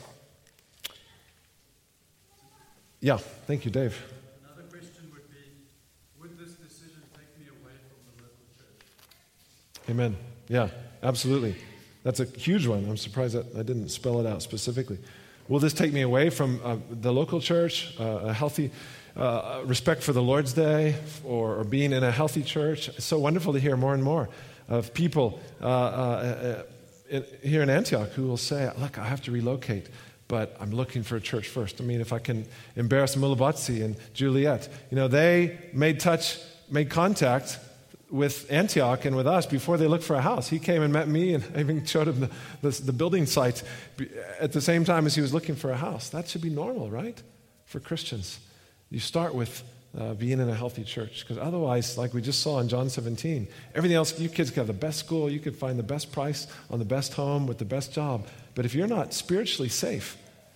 Yeah, thank you, Dave. Another question would be, would this decision take me away from the local church? Amen. Yeah, absolutely. That's a huge one. I'm surprised that I didn't spell it out specifically. Will this take me away from uh, the local church, uh, a healthy uh, respect for the Lord's Day, or, or being in a healthy church? It's so wonderful to hear more and more of people uh, uh, uh, here in Antioch who will say, look, I have to relocate, but I'm looking for a church first. I mean, if I can embarrass Mulabatsi and Juliet, you know, they made touch, made contact with Antioch and with us before they looked for a house. He came and met me, and I even showed him the, the, the building site at the same time as he was looking for a house. That should be normal, right, for Christians. You start with uh, being in a healthy church, because otherwise, like we just saw in John seventeen, everything else, you kids could have the best school, you could find the best price on the best home with the best job, but if you're not spiritually safe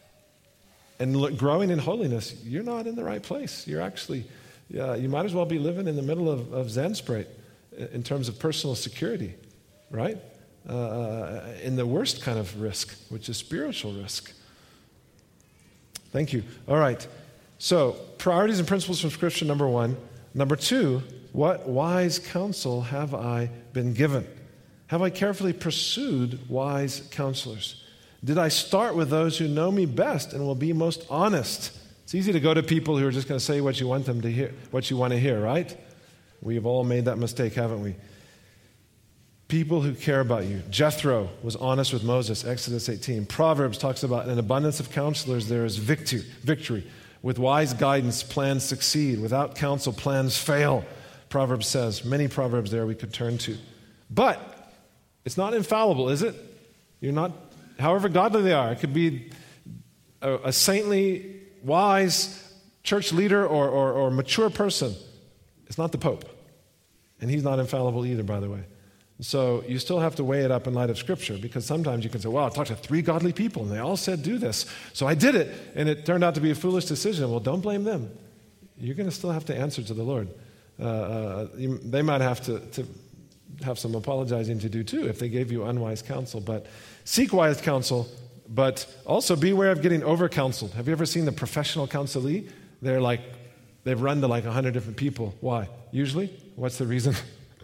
and look, growing in holiness, you're not in the right place. You're actually, uh, you might as well be living in the middle of, of Zanspruit in terms of personal security, right? Uh, in the worst kind of risk, which is spiritual risk. Thank you. All right. So, priorities and principles from Scripture, number one. Number two, what wise counsel have I been given? Have I carefully pursued wise counselors? Did I start with those who know me best and will be most honest? It's easy to go to people who are just going to say what you want them to hear, what you want to hear, right? We've all made that mistake, haven't we? People who care about you. Jethro was honest with Moses, Exodus eighteen. Proverbs talks about an abundance of counselors, there is victory. victory. With wise guidance, plans succeed. Without counsel, plans fail. Proverbs says. Many proverbs there we could turn to. But it's not infallible, is it? You're not, however godly they are. It could be a, a saintly, wise church leader or, or, or mature person. It's not the Pope. And he's not infallible either, by the way. So you still have to weigh it up in light of Scripture, because sometimes you can say, well, I talked to three godly people, and they all said do this. So I did it, and it turned out to be a foolish decision. Well, don't blame them. You're going to still have to answer to the Lord. Uh, uh, you, they might have to, to have some apologizing to do, too, if they gave you unwise counsel. But seek wise counsel, but also beware of getting over-counseled. Have you ever seen the professional counselee? They're like, they've run to like a hundred different people. Why? Usually, what's the reason?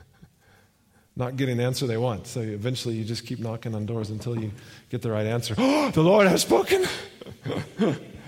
Not getting the answer they want. So eventually you just keep knocking on doors until you get the right answer. Oh, the Lord has spoken.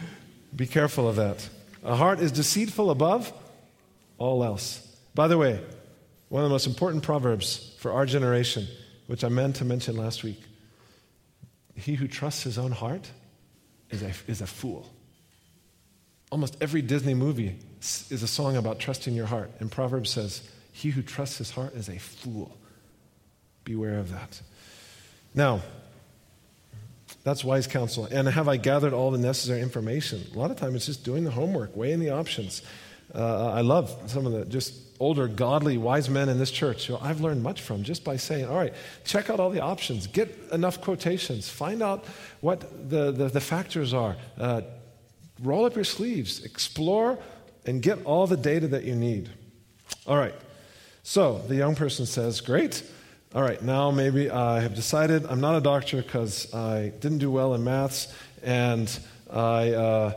Be careful of that. A heart is deceitful above all else. By the way, one of the most important proverbs for our generation, which I meant to mention last week, he who trusts his own heart is a, is a fool. Almost every Disney movie is a song about trusting your heart. And Proverbs says, he who trusts his heart is a fool. Beware of that. Now, that's wise counsel. And have I gathered all the necessary information? A lot of times it's just doing the homework, weighing the options. Uh, I love some of the just older, godly, wise men in this church who I've learned much from just by saying, all right, check out all the options, get enough quotations, find out what the, the, the factors are, uh, roll up your sleeves, explore, and get all the data that you need. All right, so the young person says, great. All right, now maybe I have decided I'm not a doctor because I didn't do well in maths, and I, uh,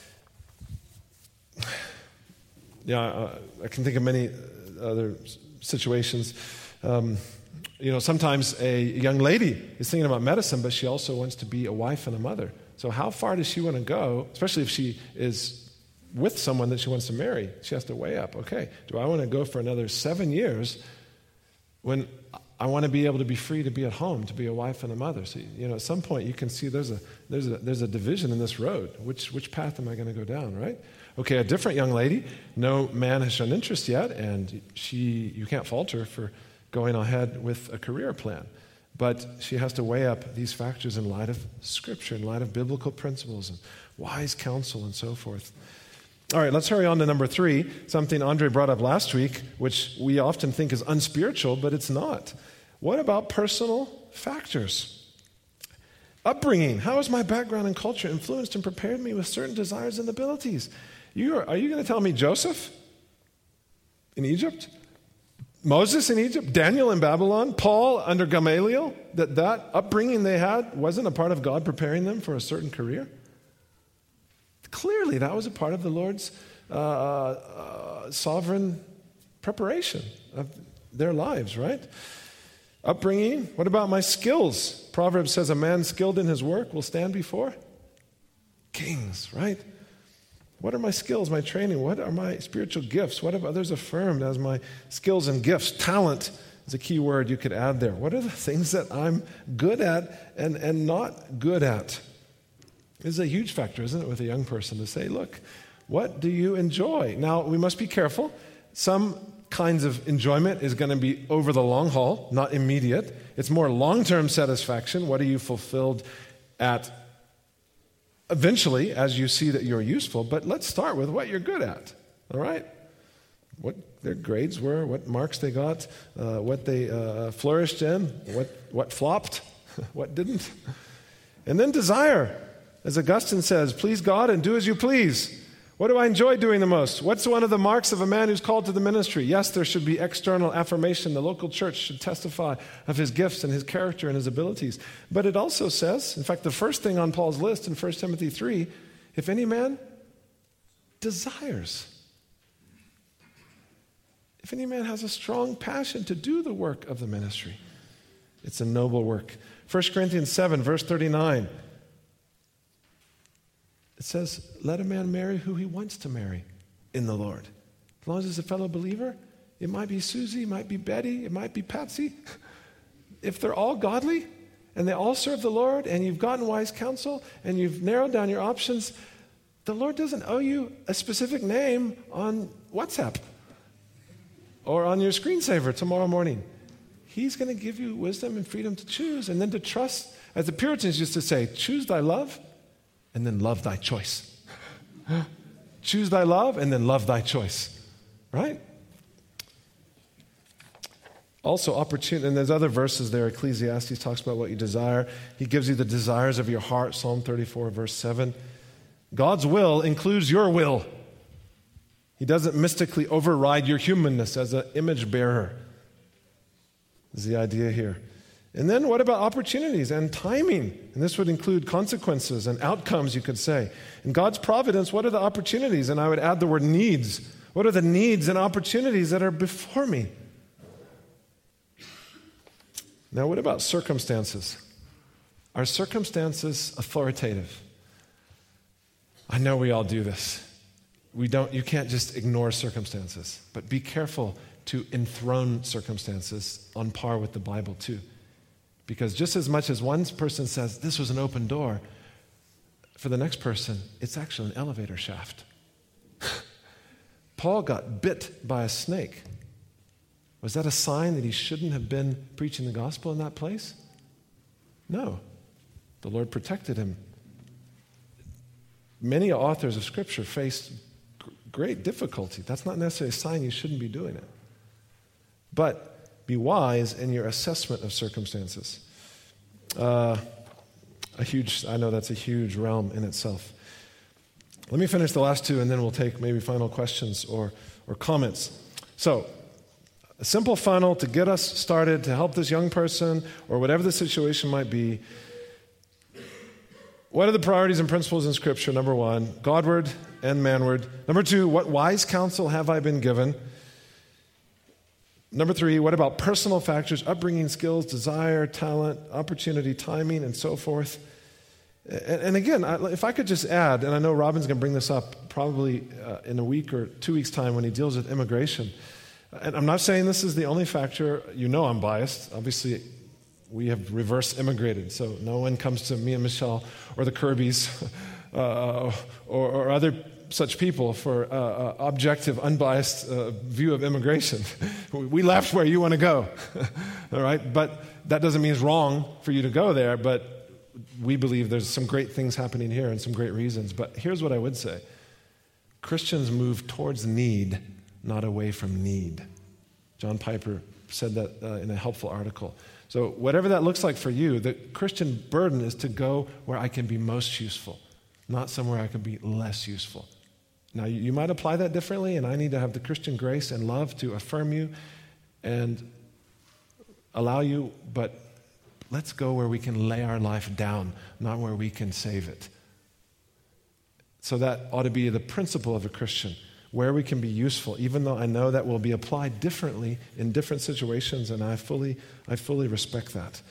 yeah, uh, I can think of many other situations. Um, you know, sometimes a young lady is thinking about medicine, but she also wants to be a wife and a mother. So how far does she want to go, especially if she is with someone that she wants to marry? She has to weigh up, okay, do I want to go for another seven years when I want to be able to be free to be at home, to be a wife and a mother? So, you know, at some point you can see there's a there's a there's a division in this road. Which which path am I going to go down, right? Okay, a different young lady, no man has shown interest yet, and she you can't fault her for going ahead with a career plan. But she has to weigh up these factors in light of Scripture, in light of biblical principles and wise counsel and so forth. All right, let's hurry on to number three, something Andre brought up last week, which we often think is unspiritual, but it's not. What about personal factors? Upbringing. How has my background and culture influenced and prepared me with certain desires and abilities? You are, are you going to tell me Joseph in Egypt? Moses in Egypt, Daniel in Babylon, Paul under Gamaliel, that that upbringing they had wasn't a part of God preparing them for a certain career? Clearly, that was a part of the Lord's uh, uh, sovereign preparation of their lives, right? Upbringing. What about my skills? Proverbs says a man skilled in his work will stand before kings, right? What are my skills, my training? What are my spiritual gifts? What have others affirmed as my skills and gifts? Talent is a key word you could add there. What are the things that I'm good at and, and not good at? This is a huge factor, isn't it, with a young person to say, look, what do you enjoy? Now, we must be careful. Some kinds of enjoyment is going to be over the long haul, not immediate. It's more long-term satisfaction. What are you fulfilled at eventually as you see that you're useful? But let's start with what you're good at, all right? What their grades were, what marks they got, uh, what they uh, flourished in, what, what flopped, what didn't. And then desire. As Augustine says, please God and do as you please. What do I enjoy doing the most? What's one of the marks of a man who's called to the ministry? Yes, there should be external affirmation. The local church should testify of his gifts and his character and his abilities. But it also says, in fact, the first thing on Paul's list in First Timothy three, if any man desires, if any man has a strong passion to do the work of the ministry, it's a noble work. First Corinthians seven, verse thirty-nine, it says, let a man marry who he wants to marry in the Lord. As long as he's a fellow believer, it might be Susie, it might be Betty, it might be Patsy. If they're all godly and they all serve the Lord and you've gotten wise counsel and you've narrowed down your options, the Lord doesn't owe you a specific name on WhatsApp or on your screensaver tomorrow morning. He's going to give you wisdom and freedom to choose and then to trust. As the Puritans used to say, choose thy love and then love thy choice. Choose thy love and then love thy choice. Right? Also, opportunity, and there's other verses there. Ecclesiastes talks about what you desire. He gives you the desires of your heart, Psalm thirty-four, verse seven. God's will includes your will. He doesn't mystically override your humanness as an image bearer, is the idea here. And then what about opportunities and timing? And this would include consequences and outcomes, you could say. In God's providence, what are the opportunities? And I would add the word needs. What are the needs and opportunities that are before me? Now, what about circumstances? Are circumstances authoritative? I know we all do this. We don't, you can't just ignore circumstances, but be careful to enthrone circumstances on par with the Bible too. Because just as much as one person says, this was an open door, for the next person, it's actually an elevator shaft. Paul got bit by a snake. Was that a sign that he shouldn't have been preaching the gospel in that place? No. The Lord protected him. Many authors of Scripture faced great difficulty. That's not necessarily a sign you shouldn't be doing it. But be wise in your assessment of circumstances. Uh, a huge, I know that's a huge realm in itself. Let me finish the last two, and then we'll take maybe final questions or, or comments. So, a simple funnel to get us started, to help this young person, or whatever the situation might be. What are the priorities and principles in Scripture? Number one, Godward and manward. Number two, what wise counsel have I been given? Number three, what about personal factors, upbringing, skills, desire, talent, opportunity, timing, and so forth? And, and again, I, if I could just add, and I know Robin's going to bring this up probably uh, in a week or two weeks' time when he deals with immigration. And I'm not saying this is the only factor. You know I'm biased. Obviously, we have reverse immigrated, so no one comes to me and Michelle or the Kirbys uh, or, or other such people for uh, uh, objective, unbiased uh, view of immigration. We left where you want to go, all right? But that doesn't mean it's wrong for you to go there, but we believe there's some great things happening here and some great reasons. But here's what I would say. Christians move towards need, not away from need. John Piper said that uh, in a helpful article. So whatever that looks like for you, the Christian burden is to go where I can be most useful, not somewhere I can be less useful. Now, you, you might apply that differently, and I need to have the Christian grace and love to affirm you and allow you, but let's go where we can lay our life down, not where we can save it. So that ought to be the principle of a Christian, where we can be useful, even though I know that will be applied differently in different situations, and I fully, I fully respect that.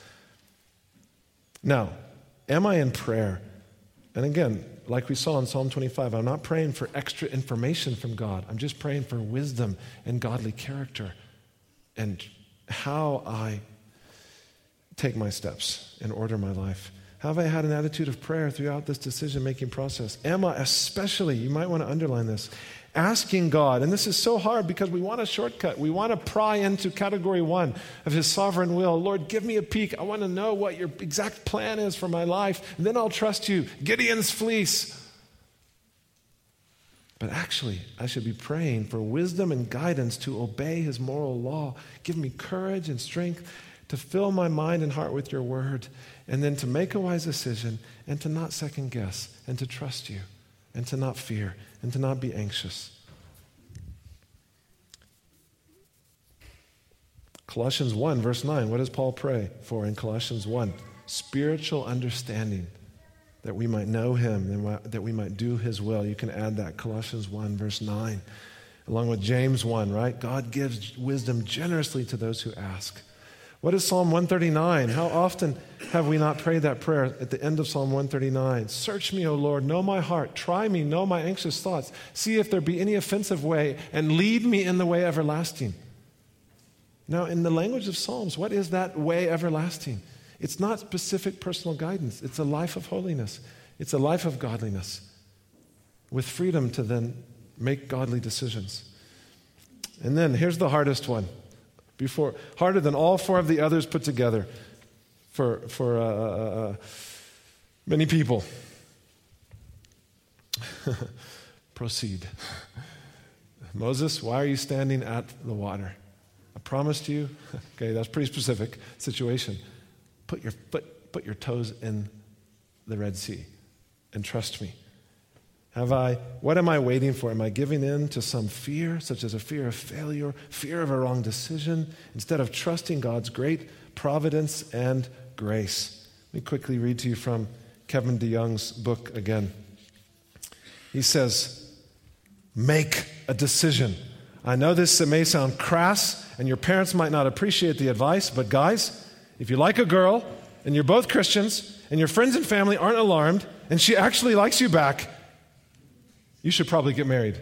Now, am I in prayer? And again, like we saw in Psalm twenty-five, I'm not praying for extra information from God. I'm just praying for wisdom and godly character and how I take my steps and order my life. Have I had an attitude of prayer throughout this decision-making process? Am I especially, you might want to underline this, asking God, and this is so hard because we want a shortcut. We want to pry into category one of His sovereign will. Lord, give me a peek. I want to know what your exact plan is for my life, and then I'll trust you. Gideon's fleece. But actually, I should be praying for wisdom and guidance to obey His moral law. Give me courage and strength to fill my mind and heart with your word, and then to make a wise decision and to not second guess and to trust you and to not fear and to not be anxious. Colossians one, verse nine, what does Paul pray for in Colossians one? Spiritual understanding, that we might know him, and that we might do his will. You can add that, Colossians one, verse nine, along with James one, right? God gives wisdom generously to those who ask. What is Psalm one thirty-nine? How often have we not prayed that prayer at the end of Psalm one thirty-nine? Search me, O Lord, know my heart. Try me, know my anxious thoughts. See if there be any offensive way, and lead me in the way everlasting. Now, in the language of Psalms, what is that way everlasting? It's not specific personal guidance. It's a life of holiness. It's a life of godliness with freedom to then make godly decisions. And then here's the hardest one. Before, harder than all four of the others put together for, for uh, uh, many people. Proceed. Moses, why are you standing at the water? I promised you. Okay, that's pretty specific situation. Put your, put, put your toes in the Red Sea and trust me. Have I, what am I waiting for? Am I giving in to some fear, such as a fear of failure, fear of a wrong decision, instead of trusting God's great providence and grace? Let me quickly read to you from Kevin DeYoung's book again. He says, make a decision. I know this may sound crass, and your parents might not appreciate the advice, but guys, if you like a girl, and you're both Christians, and your friends and family aren't alarmed, and she actually likes you back, You should probably get married.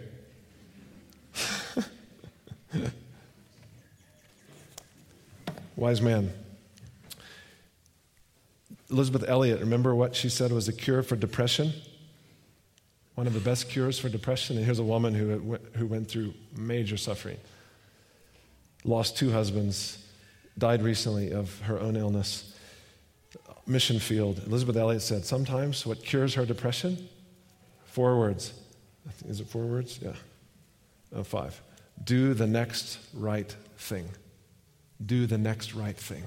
Wise man. Elizabeth Elliot, remember what she said was a cure for depression? One of the best cures for depression. And here's a woman who, who went through major suffering. Lost two husbands, died recently of her own illness. Mission field. Elizabeth Elliot said, sometimes what cures her depression? Four words. Is it four words? Yeah. Oh, five. Do the next right thing. Do the next right thing.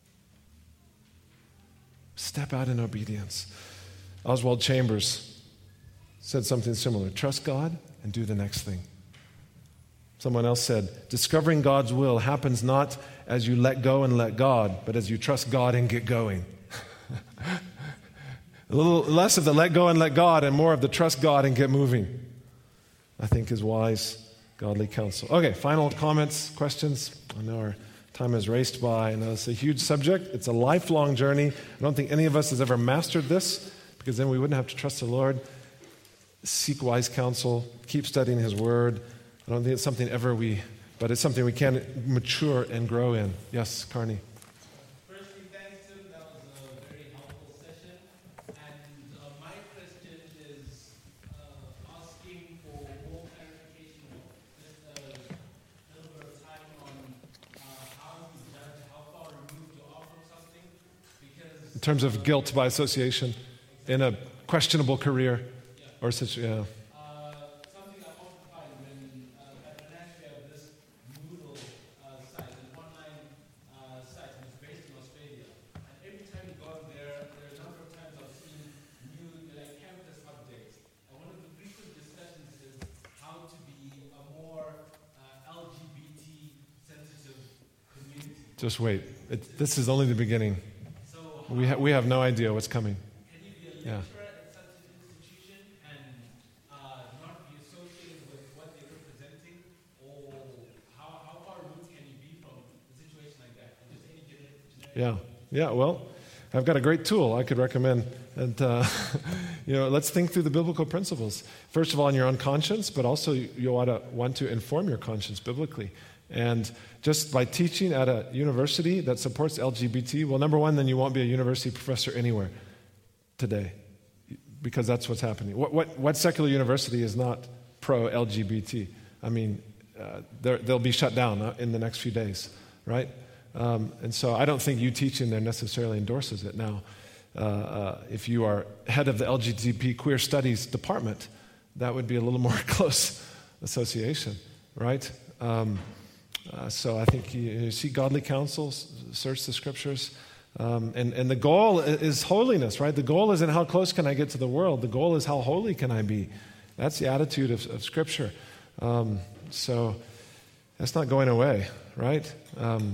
Step out in obedience. Oswald Chambers said something similar. Trust God and do the next thing. Someone else said, discovering God's will happens not as you let go and let God, but as you trust God and get going. A little less of the let go and let God and more of the trust God and get moving, I think is wise, godly counsel. Okay, final comments, questions? I know our time has raced by. I know it's a huge subject. It's a lifelong journey. I don't think any of us has ever mastered this, because then we wouldn't have to trust the Lord. Seek wise counsel. Keep studying His Word. I don't think it's something ever we, but it's something we can mature and grow in. Yes, Carney. Firstly, thanks, Tim. That was a very helpful session. And uh, my question is uh, asking for more clarification, just a little bit of time on uh, how you judge how far removed you are from something. Because In terms of guilt by association in a questionable career or such, yeah. Uh, something I often find when uh, at Monash we have this Moodle uh, site, an online uh, site, and it's based in Australia. And every time you go on there, there are a number of times I've seen new like campus updates. And one of the frequent discussions is how to be a more uh, L G B T sensitive community. Just wait. It, this is only the beginning. So We, ha- we have no idea what's coming. can you be a Yeah. lecturer at such an institution and uh, not be associated with what they're representing? Or how, how far removed can you be from a situation like that? And just any generic, generic Yeah, yeah. Well, I've got a great tool I could recommend. And, uh, you know, let's think through the biblical principles. First of all, in your own conscience, but also you, you ought to want to inform your conscience biblically. And just by teaching at a university that supports L G B T, well, number one, then you won't be a university professor anywhere today, because that's what's happening. What, what, what secular university is not pro-L G B T? I mean, uh, they'll be shut down uh, in the next few days, right? Um, and so I don't think you teaching there necessarily endorses it. Now, uh, uh, if you are head of the L G B T queer studies department, that would be a little more close association, right? Um, uh, so I think you, you see godly counsel, s- search the scriptures. Um, and, and the goal i- is holiness, right? The goal isn't how close can I get to the world. The goal is how holy can I be. That's the attitude of, of Scripture. Um, so that's not going away, right? Um,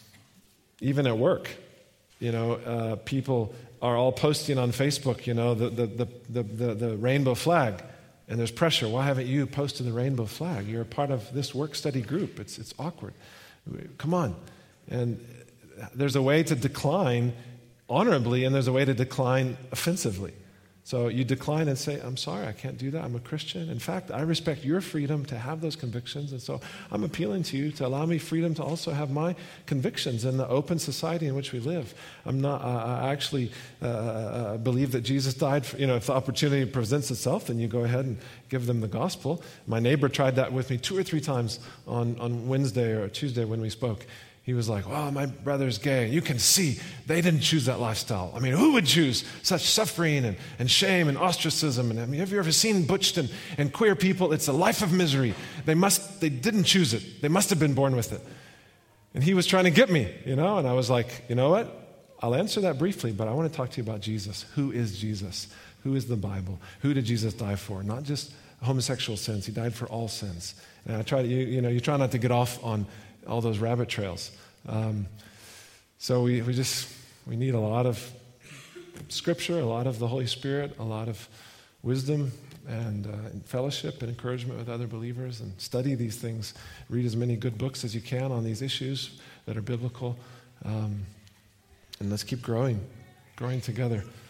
even at work, you know, uh, people are all posting on Facebook, you know, the, the, the, the, the, the rainbow flag. And there's pressure. Why haven't you posted the rainbow flag? You're a part of this work study group. It's, it's awkward. Come on. And there's a way to decline honorably, and there's a way to decline offensively. So you decline and say, I'm sorry, I can't do that. I'm a Christian. In fact, I respect your freedom to have those convictions. And so I'm appealing to you to allow me freedom to also have my convictions in the open society in which we live. I'm not, uh, I actually uh, uh, believe that Jesus died for, you know, if the opportunity presents itself, then you go ahead and give them the gospel. My neighbor tried that with me two or three times on, on Wednesday or Tuesday when we spoke. He was like, well, my brother's gay. You can see they didn't choose that lifestyle. I mean, who would choose such suffering and, and shame and ostracism? And I mean, have you ever seen butched and, and queer people? It's a life of misery. They must, they didn't choose it. They must have been born with it. And he was trying to get me, you know, and I was like, you know what? I'll answer that briefly, but I want to talk to you about Jesus. Who is Jesus? Who is the Bible? Who did Jesus die for? Not just homosexual sins. He died for all sins. And I try to, you, you know, you try not to get off on all those rabbit trails. Um, so we, we just, we need a lot of Scripture, a lot of the Holy Spirit, a lot of wisdom and uh, fellowship and encouragement with other believers, and study these things. Read as many good books as you can on these issues that are biblical. Um, and let's keep growing, growing together.